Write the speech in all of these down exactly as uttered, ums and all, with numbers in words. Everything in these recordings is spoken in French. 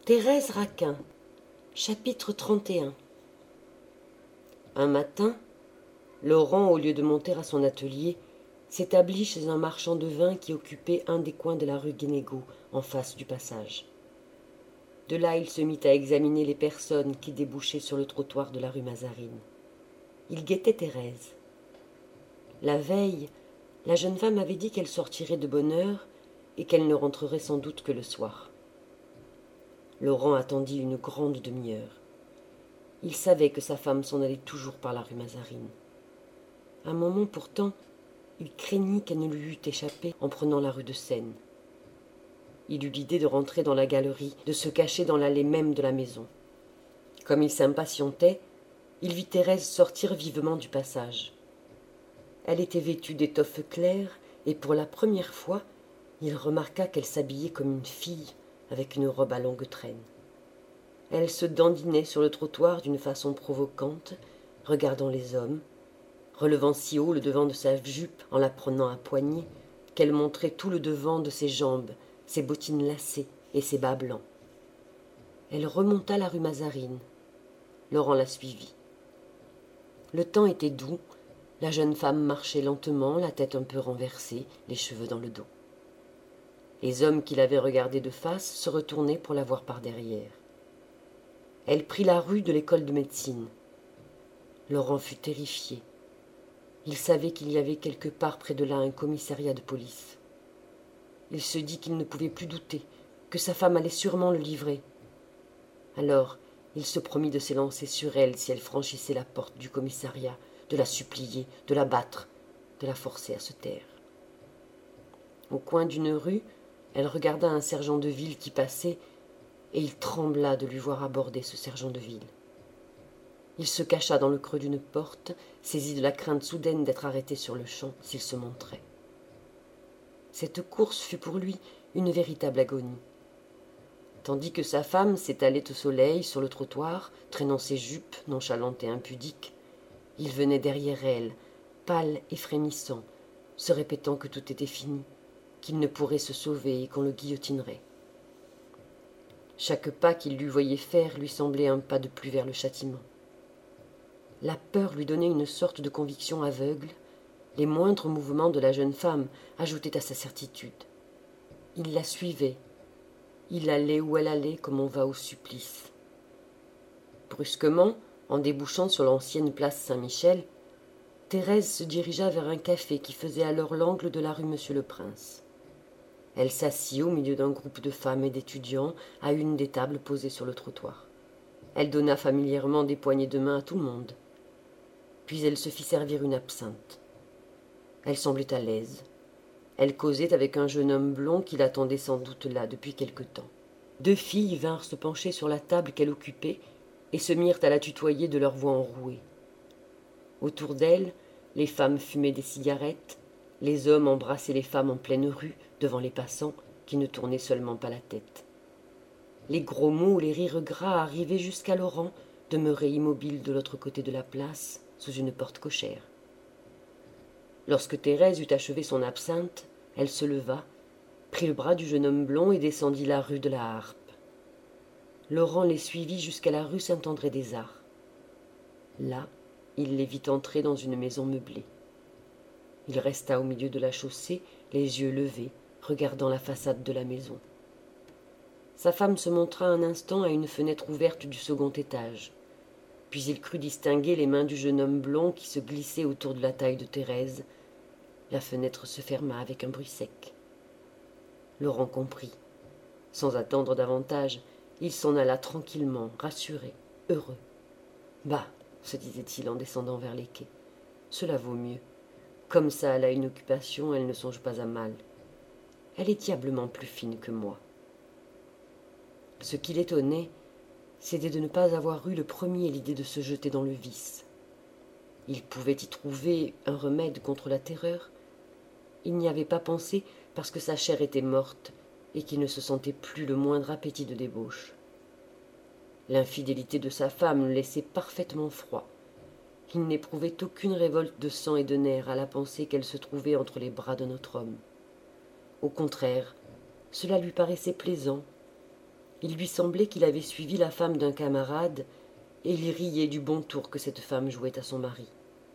Thérèse Raquin, chapitre trente et un. Un matin, Laurent, au lieu de monter à son atelier, s'établit chez un marchand de vin qui occupait un des coins de la rue Guénégaud, en face du passage. De là, il se mit à examiner les personnes qui débouchaient sur le trottoir de la rue Mazarine. Il guettait Thérèse. La veille, la jeune femme avait dit qu'elle sortirait de bonne heure et qu'elle ne rentrerait sans doute que le soir. Laurent attendit une grande demi-heure. Il savait que sa femme s'en allait toujours par la rue Mazarine. Un moment pourtant, il craignit qu'elle ne lui eût échappé en prenant la rue de Seine. Il eut l'idée de rentrer dans la galerie, de se cacher dans l'allée même de la maison. Comme il s'impatientait, il vit Thérèse sortir vivement du passage. Elle était vêtue d'étoffe claire, et pour la première fois, il remarqua qu'elle s'habillait comme une fille, avec une robe à longue traîne. Elle se dandinait sur le trottoir d'une façon provocante, regardant les hommes, relevant si haut le devant de sa jupe en la prenant à poignée, qu'elle montrait tout le devant de ses jambes, ses bottines lacées et ses bas blancs. Elle remonta la rue Mazarine. Laurent la suivit. Le temps était doux, la jeune femme marchait lentement, la tête un peu renversée, les cheveux dans le dos. Les hommes qui l'avaient regardée de face se retournaient pour la voir par derrière. Elle prit la rue de l'école de médecine. Laurent fut terrifié. Il savait qu'il y avait quelque part près de là un commissariat de police. Il se dit qu'il ne pouvait plus douter, que sa femme allait sûrement le livrer. Alors, il se promit de s'élancer sur elle si elle franchissait la porte du commissariat, de la supplier, de la battre, de la forcer à se taire. Au coin d'une rue, elle regarda un sergent de ville qui passait, et il trembla de lui voir aborder ce sergent de ville. Il se cacha dans le creux d'une porte, saisi de la crainte soudaine d'être arrêté sur le champ s'il se montrait. Cette course fut pour lui une véritable agonie. Tandis que sa femme s'étalait au soleil sur le trottoir, traînant ses jupes, nonchalante et impudique, il venait derrière elle, pâle et frémissant, se répétant que tout était fini, qu'il ne pourrait se sauver et qu'on le guillotinerait. Chaque pas qu'il lui voyait faire lui semblait un pas de plus vers le châtiment. La peur lui donnait une sorte de conviction aveugle. Les moindres mouvements de la jeune femme ajoutaient à sa certitude. Il la suivait. Il allait où elle allait comme on va au supplice. Brusquement, en débouchant sur l'ancienne place Saint-Michel, Thérèse se dirigea vers un café qui faisait alors l'angle de la rue Monsieur-le-Prince. Elle s'assit au milieu d'un groupe de femmes et d'étudiants à une des tables posées sur le trottoir. Elle donna familièrement des poignées de main à tout le monde. Puis elle se fit servir une absinthe. Elle semblait à l'aise. Elle causait avec un jeune homme blond qui l'attendait sans doute là depuis quelque temps. Deux filles vinrent se pencher sur la table qu'elle occupait et se mirent à la tutoyer de leurs voix enrouées. Autour d'elle, les femmes fumaient des cigarettes, les hommes embrassaient les femmes en pleine rue, devant les passants, qui ne tournaient seulement pas la tête. Les gros mots, les rires gras arrivaient jusqu'à Laurent, demeuré immobile de l'autre côté de la place, sous une porte cochère. Lorsque Thérèse eut achevé son absinthe, elle se leva, prit le bras du jeune homme blond et descendit la rue de la Harpe. Laurent les suivit jusqu'à la rue Saint-André-des-Arts. Là, il les vit entrer dans une maison meublée. Il resta au milieu de la chaussée, les yeux levés, regardant la façade de la maison. Sa femme se montra un instant à une fenêtre ouverte du second étage. Puis il crut distinguer les mains du jeune homme blond qui se glissaient autour de la taille de Thérèse. La fenêtre se ferma avec un bruit sec. Laurent comprit. Sans attendre davantage, il s'en alla tranquillement, rassuré, heureux. « Bah !» se disait-il en descendant vers les quais. « Cela vaut mieux. Comme ça, elle a une occupation, elle ne songe pas à mal. Elle est diablement plus fine que moi. » Ce qui l'étonnait, c'était de ne pas avoir eu le premier l'idée de se jeter dans le vice. Il pouvait y trouver un remède contre la terreur. Il n'y avait pas pensé parce que sa chair était morte et qu'il ne se sentait plus le moindre appétit de débauche. L'infidélité de sa femme le laissait parfaitement froid. Il n'éprouvait aucune révolte de sang et de nerfs à la pensée qu'elle se trouvait entre les bras d'un autre homme. Au contraire, cela lui paraissait plaisant. Il lui semblait qu'il avait suivi la femme d'un camarade, et il riait du bon tour que cette femme jouait à son mari.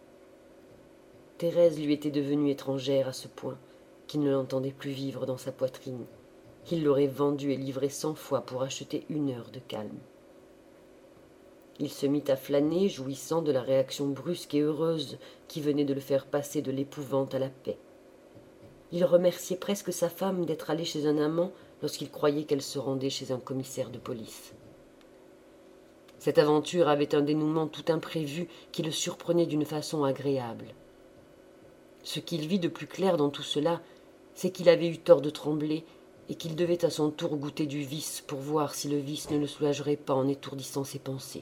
Thérèse lui était devenue étrangère à ce point qu'il ne l'entendait plus vivre dans sa poitrine. Il l'aurait vendue et livrée cent fois pour acheter une heure de calme. Il se mit à flâner, jouissant de la réaction brusque et heureuse qui venait de le faire passer de l'épouvante à la paix. Il remerciait presque sa femme d'être allée chez un amant lorsqu'il croyait qu'elle se rendait chez un commissaire de police. Cette aventure avait un dénouement tout imprévu qui le surprenait d'une façon agréable. Ce qu'il vit de plus clair dans tout cela, c'est qu'il avait eu tort de trembler et qu'il devait à son tour goûter du vice pour voir si le vice ne le soulagerait pas en étourdissant ses pensées.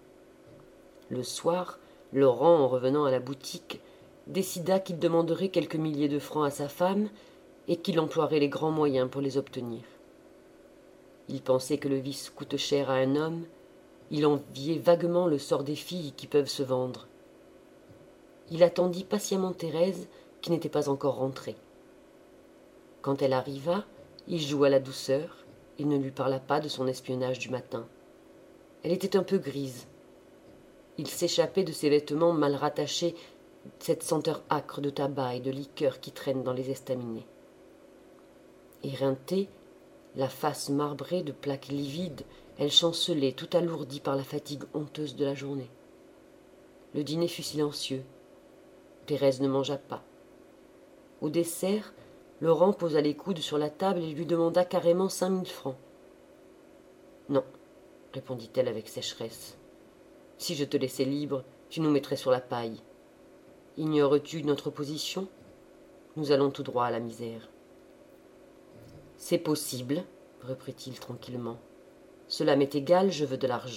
Le soir, Laurent, en revenant à la boutique, décida qu'il demanderait quelques milliers de francs à sa femme et qu'il emploierait les grands moyens pour les obtenir. Il pensait que le vice coûte cher à un homme, il enviait vaguement le sort des filles qui peuvent se vendre. Il attendit patiemment Thérèse, qui n'était pas encore rentrée. Quand elle arriva, il joua la douceur, il ne lui parla pas de son espionnage du matin. Elle était un peu grise. Il s'échappait de ses vêtements mal rattachés cette senteur âcre de tabac et de liqueur qui traîne dans les estaminets. Éreintée, la face marbrée de plaques livides, elle chancelait, tout alourdie par la fatigue honteuse de la journée. Le dîner fut silencieux. Thérèse ne mangea pas. Au dessert, Laurent posa les coudes sur la table et lui demanda carrément cinq mille francs. « Non, » répondit-elle avec sécheresse. « Si je te laissais libre, tu nous mettrais sur la paille. Ignores-tu notre position ? Nous allons tout droit à la misère. »« C'est possible, » reprit-il tranquillement. « Cela m'est égal, je veux de l'argent. »«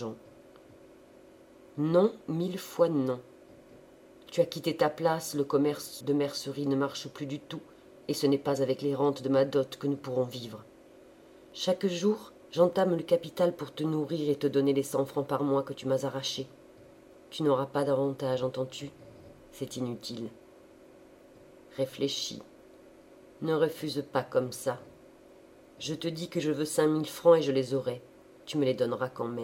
Non, mille fois non. Tu as quitté ta place, le commerce de mercerie ne marche plus du tout, et ce n'est pas avec les rentes de ma dot que nous pourrons vivre. Chaque jour, j'entame le capital pour te nourrir et te donner les cent francs par mois que tu m'as arrachés. Tu n'auras pas d'avantage, entends-tu ? C'est inutile. Réfléchis. Ne refuse pas comme ça. Je te dis que je veux cinq mille francs et je les aurai. Tu me les donneras quand même. »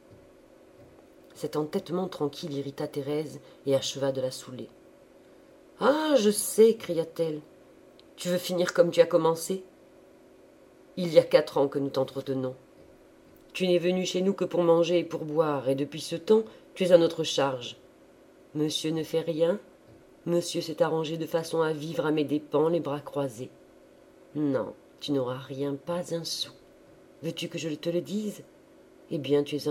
Cet entêtement tranquille irrita Thérèse et acheva de la saouler. « Ah, je sais, cria-t-elle. Tu veux finir comme tu as commencé ? Il y a quatre ans que nous t'entretenons. Tu n'es venu chez nous que pour manger et pour boire, et depuis ce temps, tu es à notre charge. Monsieur ne fait rien. Monsieur s'est arrangé de façon à vivre à mes dépens, les bras croisés. Non, tu n'auras rien, pas un sou. Veux-tu que je te le dise ? Eh bien, tu es un... »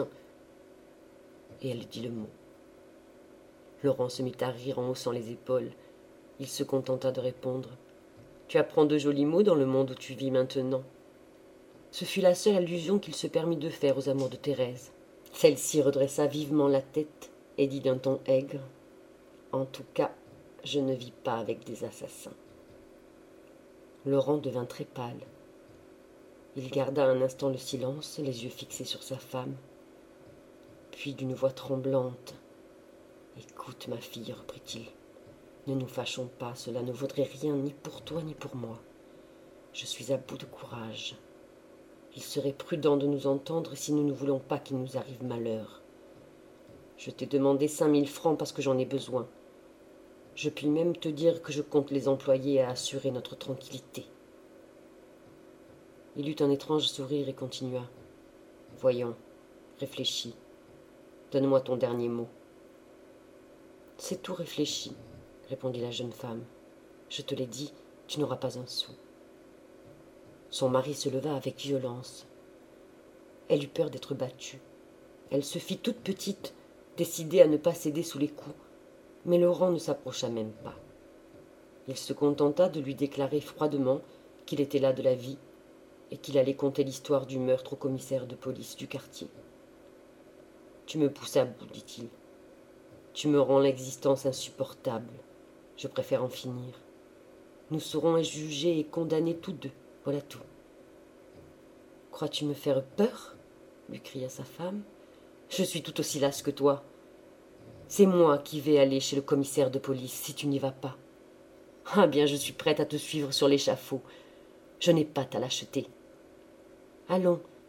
Et elle dit le mot. Laurent se mit à rire en haussant les épaules. Il se contenta de répondre. « Tu apprends de jolis mots dans le monde où tu vis maintenant. » Ce fut la seule allusion qu'il se permit de faire aux amours de Thérèse. Celle-ci redressa vivement la tête et dit d'un ton aigre. « En tout cas, je ne vis pas avec des assassins. » Laurent devint très pâle. Il garda un instant le silence, les yeux fixés sur sa femme. Puis d'une voix tremblante. « Écoute, ma fille, reprit-il. Ne nous fâchons pas, cela ne vaudrait rien ni pour toi ni pour moi. Je suis à bout de courage. Il serait prudent de nous entendre si nous ne voulons pas qu'il nous arrive malheur. Je t'ai demandé cinq mille francs parce que j'en ai besoin. Je puis même te dire que je compte les employer à assurer notre tranquillité. » Il eut un étrange sourire et continua. « Voyons, réfléchis. Donne-moi ton dernier mot. »« C'est tout réfléchi, » répondit la jeune femme. « Je te l'ai dit, tu n'auras pas un sou. » Son mari se leva avec violence. Elle eut peur d'être battue. Elle se fit toute petite, décidée à ne pas céder sous les coups, mais Laurent ne s'approcha même pas. Il se contenta de lui déclarer froidement qu'il était là de la vie et qu'il allait conter l'histoire du meurtre au commissaire de police du quartier. « Tu me pousses à bout, dit-il. Tu me rends l'existence insupportable. Je préfère en finir. Nous serons jugés et condamnés tous deux. Voilà tout. »« Crois-tu me faire peur ?» lui cria sa femme. « Je suis tout aussi lasse que toi. C'est moi qui vais aller chez le commissaire de police si tu n'y vas pas. Ah bien, je suis prête à te suivre sur l'échafaud. Je n'ai pas ta lâcheté. Allons,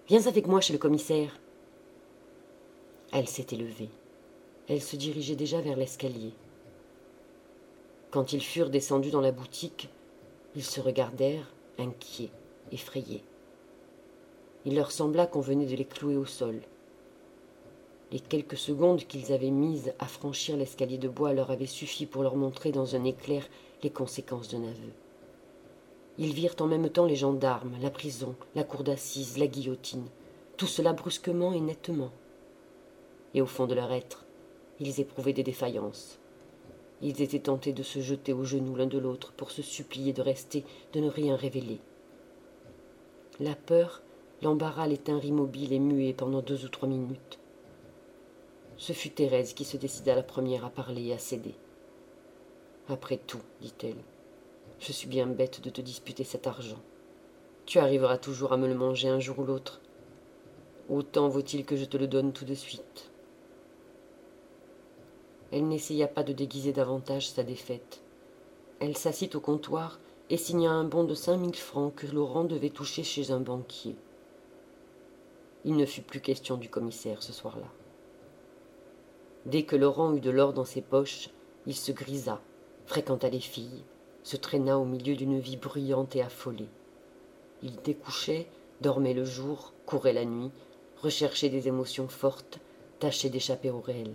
Viens avec moi chez le commissaire. » Elle s'était levée. Elle se dirigeait déjà vers l'escalier. Quand ils furent descendus dans la boutique, ils se regardèrent, inquiets, effrayés. Il leur sembla qu'on venait de les clouer au sol. Les quelques secondes qu'ils avaient mises à franchir l'escalier de bois leur avaient suffi pour leur montrer dans un éclair les conséquences d'un aveu. Ils virent en même temps les gendarmes, la prison, la cour d'assises, la guillotine, tout cela brusquement et nettement. Et au fond de leur être, ils éprouvaient des défaillances. Ils étaient tentés de se jeter aux genoux l'un de l'autre pour se supplier de rester, de ne rien révéler. La peur, l'embarras les tinrent immobiles et muets pendant deux ou trois minutes. Ce fut Thérèse qui se décida la première à parler et à céder. « Après tout, dit-elle, je suis bien bête de te disputer cet argent. Tu arriveras toujours à me le manger un jour ou l'autre. Autant vaut-il que je te le donne tout de suite. » Elle n'essaya pas de déguiser davantage sa défaite. Elle s'assit au comptoir et signa un bon de cinq mille francs que Laurent devait toucher chez un banquier. Il ne fut plus question du commissaire ce soir-là. Dès que Laurent eut de l'or dans ses poches, il se grisa, fréquenta les filles, se traîna au milieu d'une vie bruyante et affolée. Il découchait, dormait le jour, courait la nuit, recherchait des émotions fortes, tâchait d'échapper au réel.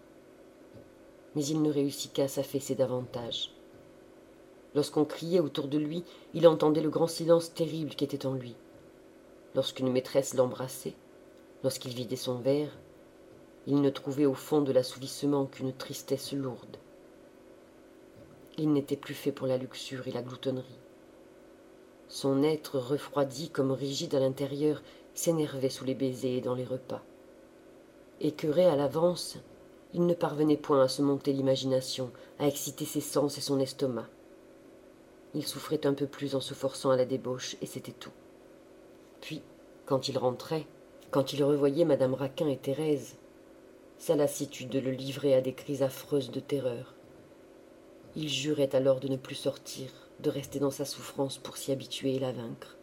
Mais il ne réussit qu'à s'affaisser davantage. Lorsqu'on criait autour de lui, il entendait le grand silence terrible qui était en lui. Lorsqu'une maîtresse l'embrassait, lorsqu'il vidait son verre, il ne trouvait au fond de l'assouvissement qu'une tristesse lourde. Il n'était plus fait pour la luxure et la gloutonnerie. Son être refroidi comme rigide à l'intérieur s'énervait sous les baisers et dans les repas. Écœuré à l'avance, il ne parvenait point à se monter l'imagination, à exciter ses sens et son estomac. Il souffrait un peu plus en se forçant à la débauche, et c'était tout. Puis, quand il rentrait, quand il revoyait madame Raquin et Thérèse, sa lassitude le livrait à des crises affreuses de terreur. Il jurait alors de ne plus sortir, de rester dans sa souffrance pour s'y habituer et la vaincre.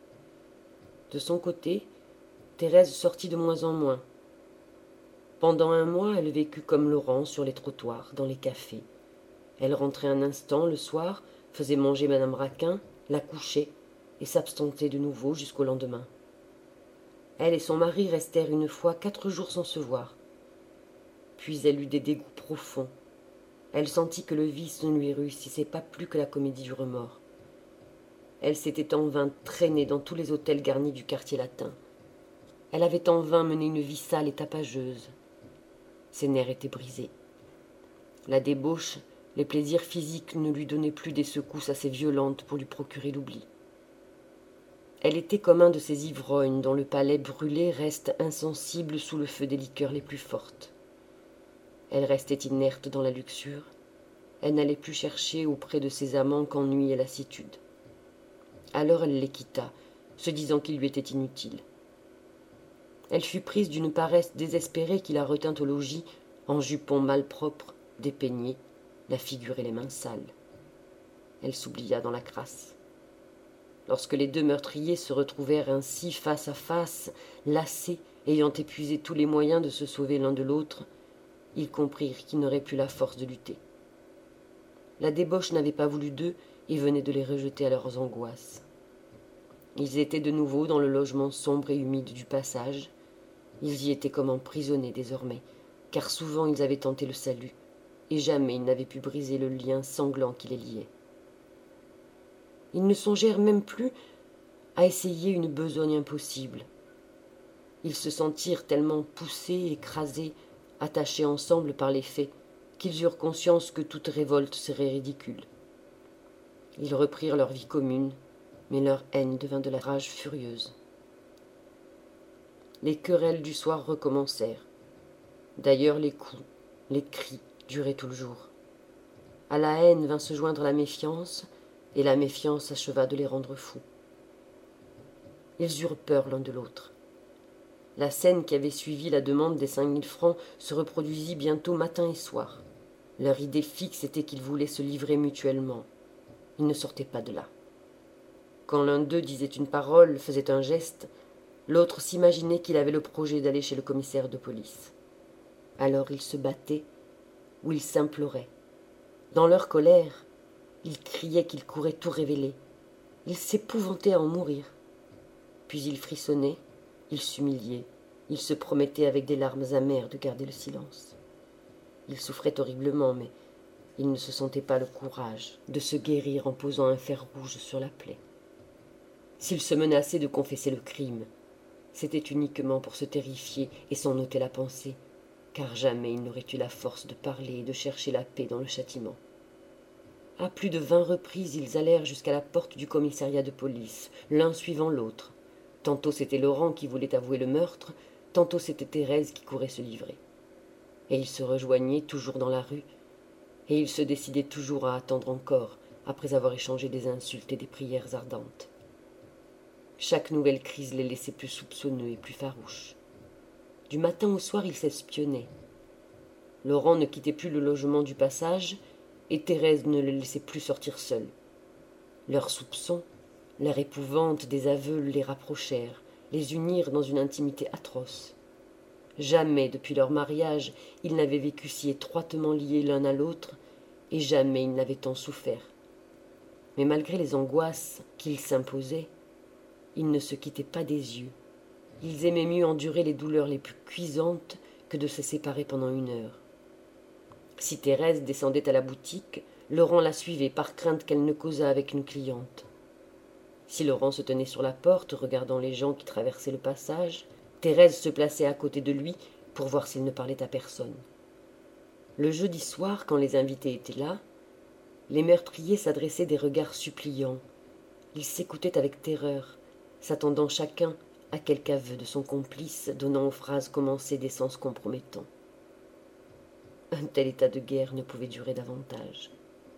De son côté, Thérèse sortit de moins en moins. Pendant un mois, elle vécut comme Laurent sur les trottoirs, dans les cafés. Elle rentrait un instant le soir, faisait manger madame Raquin, la couchait et s'abstentait de nouveau jusqu'au lendemain. Elle et son mari restèrent une fois quatre jours sans se voir. Puis elle eut des dégoûts profonds. Elle sentit que le vice ne lui réussissait pas plus que la comédie du remords. Elle s'était en vain traînée dans tous les hôtels garnis du quartier latin. Elle avait en vain mené une vie sale et tapageuse. Ses nerfs étaient brisés. La débauche, les plaisirs physiques ne lui donnaient plus des secousses assez violentes pour lui procurer l'oubli. Elle était comme un de ces ivrognes dont le palais brûlé reste insensible sous le feu des liqueurs les plus fortes. Elle restait inerte dans la luxure. Elle n'allait plus chercher auprès de ses amants qu'ennui et lassitude. Alors elle les quitta, se disant qu'ils lui étaient inutiles. Elle fut prise d'une paresse désespérée qui la retint au logis, en jupon malpropre, dépeigné, la figure et les mains sales. Elle s'oublia dans la crasse. Lorsque les deux meurtriers se retrouvèrent ainsi face à face, lassés, ayant épuisé tous les moyens de se sauver l'un de l'autre, ils comprirent qu'ils n'auraient plus la force de lutter. La débauche n'avait pas voulu d'eux et venait de les rejeter à leurs angoisses. Ils étaient de nouveau dans le logement sombre et humide du passage. Ils y étaient comme emprisonnés désormais, car souvent ils avaient tenté le salut, et jamais ils n'avaient pu briser le lien sanglant qui les liait. Ils ne songèrent même plus à essayer une besogne impossible. Ils se sentirent tellement poussés, écrasés, attachés ensemble par les faits, qu'ils eurent conscience que toute révolte serait ridicule. Ils reprirent leur vie commune, mais leur haine devint de la rage furieuse. Les querelles du soir recommencèrent. D'ailleurs les coups, les cris duraient tout le jour. À la haine vint se joindre la méfiance, et la méfiance acheva de les rendre fous. Ils eurent peur l'un de l'autre. La scène qui avait suivi la demande des cinq mille francs se reproduisit bientôt matin et soir. Leur idée fixe était qu'ils voulaient se livrer mutuellement. Ils ne sortaient pas de là. Quand l'un d'eux disait une parole, faisait un geste, L'autre s'imaginait qu'il avait le projet d'aller chez le commissaire de police. Alors ils se battaient ou ils s'imploraient. Dans leur colère, ils criaient qu'ils couraient tout révéler. Ils s'épouvantaient à en mourir. Puis ils frissonnaient, ils s'humiliaient, ils se promettaient avec des larmes amères de garder le silence. Ils souffraient horriblement, mais ils ne se sentaient pas le courage de se guérir en posant un fer rouge sur la plaie. S'ils se menaçaient de confesser le crime, c'était uniquement pour se terrifier et s'en ôter la pensée, car jamais ils n'auraient eu la force de parler et de chercher la paix dans le châtiment. À plus de vingt reprises, ils allèrent jusqu'à la porte du commissariat de police, l'un suivant l'autre. Tantôt c'était Laurent qui voulait avouer le meurtre, tantôt c'était Thérèse qui courait se livrer. Et ils se rejoignaient toujours dans la rue, et ils se décidaient toujours à attendre encore, après avoir échangé des insultes et des prières ardentes. Chaque nouvelle crise les laissait plus soupçonneux et plus farouches. Du matin au soir, ils s'espionnaient. Laurent ne quittait plus le logement du passage, et Thérèse ne le laissait plus sortir seule. Leurs soupçons, leur épouvante des aveux les rapprochèrent, les unirent dans une intimité atroce. Jamais, depuis leur mariage, ils n'avaient vécu si étroitement liés l'un à l'autre, et jamais ils n'avaient tant souffert. Mais malgré les angoisses qu'ils s'imposaient, ils ne se quittaient pas des yeux. Ils aimaient mieux endurer les douleurs les plus cuisantes que de se séparer pendant une heure. Si Thérèse descendait à la boutique, Laurent la suivait par crainte qu'elle ne causât avec une cliente. Si Laurent se tenait sur la porte, regardant les gens qui traversaient le passage, Thérèse se plaçait à côté de lui pour voir s'il ne parlait à personne. Le jeudi soir, quand les invités étaient là, les meurtriers s'adressaient des regards suppliants. Ils s'écoutaient avec terreur, s'attendant chacun à quelque aveu de son complice, donnant aux phrases commencées des sens compromettants. Un tel état de guerre ne pouvait durer davantage.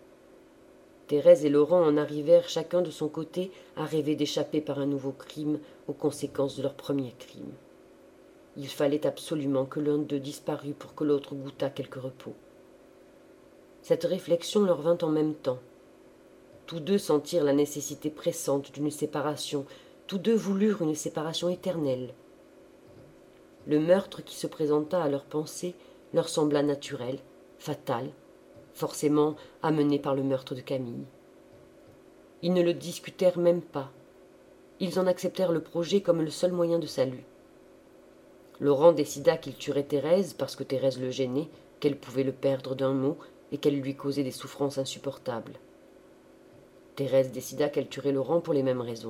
Thérèse et Laurent en arrivèrent chacun de son côté à rêver d'échapper par un nouveau crime aux conséquences de leur premier crime. Il fallait absolument que l'un d'eux disparût pour que l'autre goûtât quelque repos. Cette réflexion leur vint en même temps. Tous deux sentirent la nécessité pressante d'une séparation, tous deux voulurent une séparation éternelle. Le meurtre qui se présenta à leurs pensées leur sembla naturel, fatal, forcément amené par le meurtre de Camille. Ils ne le discutèrent même pas. Ils en acceptèrent le projet comme le seul moyen de salut. Laurent décida qu'il tuerait Thérèse parce que Thérèse le gênait, qu'elle pouvait le perdre d'un mot et qu'elle lui causait des souffrances insupportables. Thérèse décida qu'elle tuerait Laurent pour les mêmes raisons.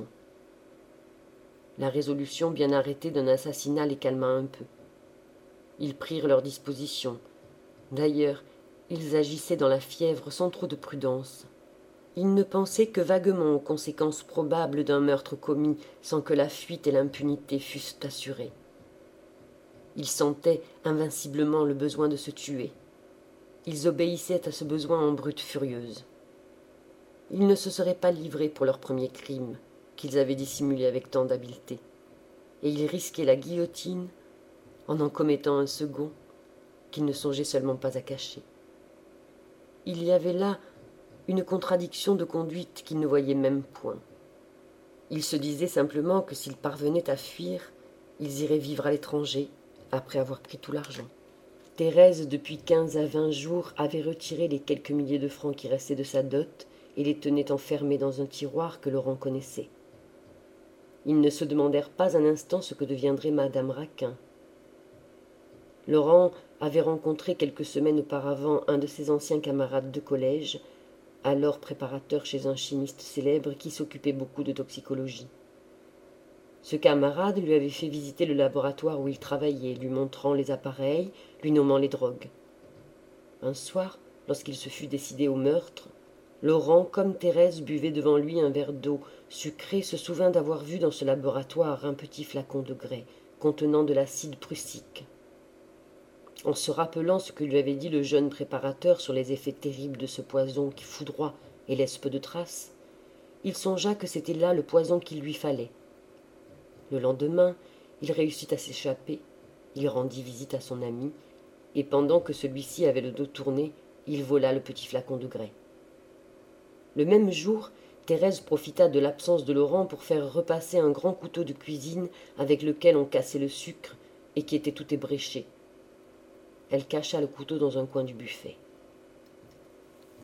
La résolution bien arrêtée d'un assassinat les calma un peu. Ils prirent leurs dispositions. D'ailleurs, ils agissaient dans la fièvre sans trop de prudence. Ils ne pensaient que vaguement aux conséquences probables d'un meurtre commis sans que la fuite et l'impunité fussent assurées. Ils sentaient invinciblement le besoin de se tuer. Ils obéissaient à ce besoin en brute furieuse. Ils ne se seraient pas livrés pour leur premier crime, qu'ils avaient dissimulé avec tant d'habileté, et ils risquaient la guillotine en en commettant un second qu'ils ne songeaient seulement pas à cacher. Il y avait là une contradiction de conduite qu'ils ne voyaient même point. Ils se disaient simplement que s'ils parvenaient à fuir, ils iraient vivre à l'étranger, après avoir pris tout l'argent. Thérèse, depuis quinze à vingt jours, avait retiré les quelques milliers de francs qui restaient de sa dot et les tenait enfermés dans un tiroir que Laurent connaissait. Ils ne se demandèrent pas un instant ce que deviendrait madame Raquin. Laurent avait rencontré quelques semaines auparavant un de ses anciens camarades de collège, alors préparateur chez un chimiste célèbre qui s'occupait beaucoup de toxicologie. Ce camarade lui avait fait visiter le laboratoire où il travaillait, lui montrant les appareils, lui nommant les drogues. Un soir, lorsqu'il se fut décidé au meurtre, Laurent, comme Thérèse, buvait devant lui un verre d'eau sucrée, se souvint d'avoir vu dans ce laboratoire un petit flacon de grès contenant de l'acide prussique. En se rappelant ce que lui avait dit le jeune préparateur sur les effets terribles de ce poison qui foudroie et laisse peu de traces, il songea que c'était là le poison qu'il lui fallait. Le lendemain, il réussit à s'échapper, il rendit visite à son ami, et pendant que celui-ci avait le dos tourné, il vola le petit flacon de grès. Le même jour, Thérèse profita de l'absence de Laurent pour faire repasser un grand couteau de cuisine avec lequel on cassait le sucre et qui était tout ébréché. Elle cacha le couteau dans un coin du buffet.